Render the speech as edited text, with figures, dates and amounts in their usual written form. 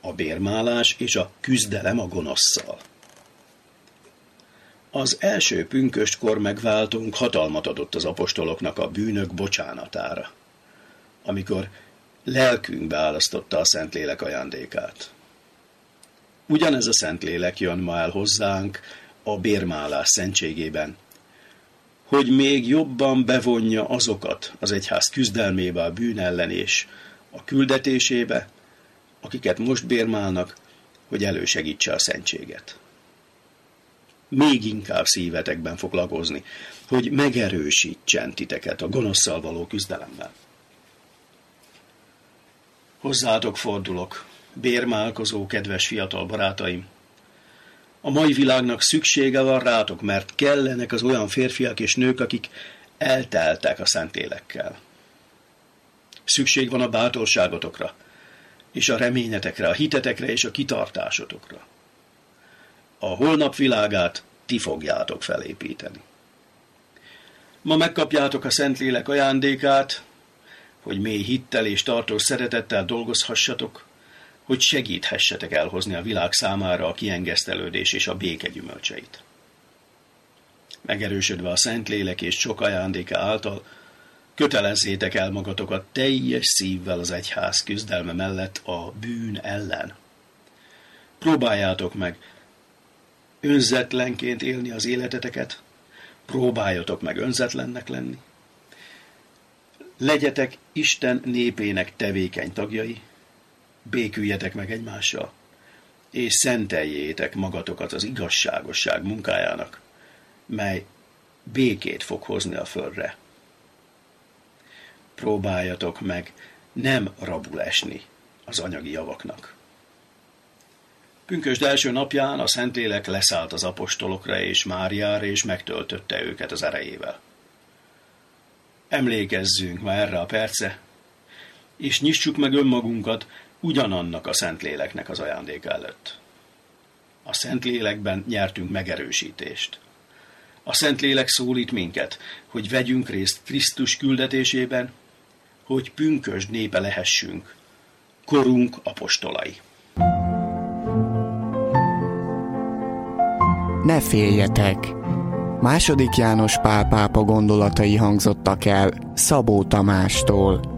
a bérmálás és a küzdelem a gonosszal. Az első pünköstkor megváltunk hatalmat adott az apostoloknak a bűnök bocsánatára, amikor lelkünk beálasztotta a Szentlélek ajándékát. Ugyanez a Szentlélek jön ma el hozzánk a bérmálás szentségében, hogy még jobban bevonja azokat az egyház küzdelmébe a bűn ellen és a küldetésébe, akiket most bérmálnak, hogy elősegítse a szentséget. Még inkább szívetekben fog lagozni, hogy megerősítsen titeket a gonosszal való küzdelemben. Hozzátok fordulok, bérmálkozó kedves fiatal barátaim. A mai világnak szüksége van rátok, mert kellenek az olyan férfiak és nők, akik elteltek a Szentlélekkel. Szükség van a bátorságotokra, és a reményetekre, a hitetekre és a kitartásotokra. A holnap világát ti fogjátok felépíteni. Ma megkapjátok a Szentlélek ajándékát, hogy mély hittel és tartós szeretettel dolgozhassatok, hogy segíthessetek elhozni a világ számára a kiengesztelődés és a béke gyümölcseit. Megerősödve a Szentlélek és sok ajándéka által, kötelezzétek el magatokat teljes szívvel az egyház küzdelme mellett a bűn ellen. Próbáljátok meg önzetlenként élni az életeteket, próbáljatok meg önzetlennek lenni. Legyetek Isten népének tevékeny tagjai, béküljetek meg egymással, és szenteljétek magatokat az igazságosság munkájának, mely békét fog hozni a földre. Próbáljatok meg nem rabul esni az anyagi javaknak. Pünkösd első napján a Szentlélek leszállt az apostolokra és Máriára, és megtöltötte őket az erejével. Emlékezzünk ma erre a percre, és nyissuk meg önmagunkat ugyanannak a Szentléleknek az ajándéka előtt. A Szentlélekben nyertünk megerősítést. A Szentlélek szólít minket, hogy vegyünk részt Krisztus küldetésében, hogy pünkösd népe lehessünk, korunk apostolai. Ne féljetek! II. János Pál pápa gondolatai hangzottak el Szabó Tamástól.